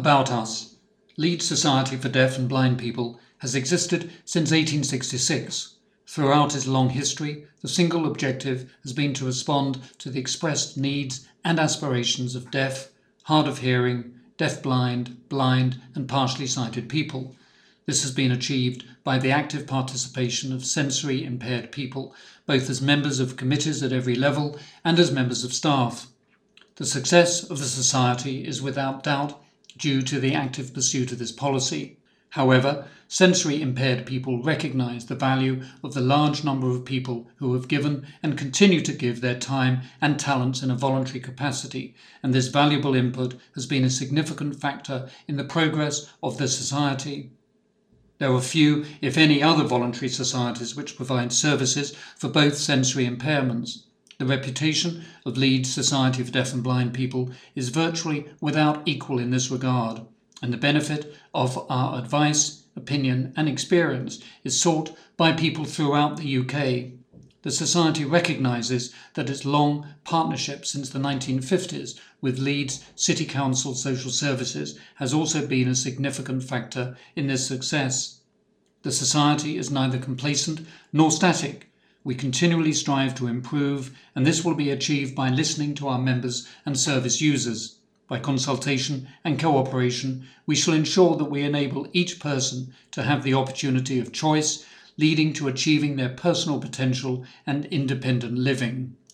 About us. Leeds Society for Deaf and Blind People has existed since 1866. Throughout its long history, the single objective has been to respond to the expressed needs and aspirations of deaf, hard of hearing, deaf-blind, blind and partially sighted people. This has been achieved by the active participation of sensory impaired people, both as members of committees at every level and as members of staff. The success of the Society is without doubt due to the active pursuit of this policy. However, sensory impaired people recognise the value of the large number of people who have given and continue to give their time and talents in a voluntary capacity, and this valuable input has been a significant factor in the progress of the Society. There are few, if any, other voluntary societies which provide services for both sensory impairments. The reputation of Leeds Society for Deaf and Blind People is virtually without equal in this regard, and the benefit of our advice, opinion and experience is sought by people throughout the UK. The Society recognises that its long partnership since the 1950s with Leeds City Council Social Services has also been a significant factor in this success. The Society is neither complacent nor static. We continually strive to improve, and this will be achieved by listening to our members and service users. By consultation and cooperation, we shall ensure that we enable each person to have the opportunity of choice, leading to achieving their personal potential and independent living.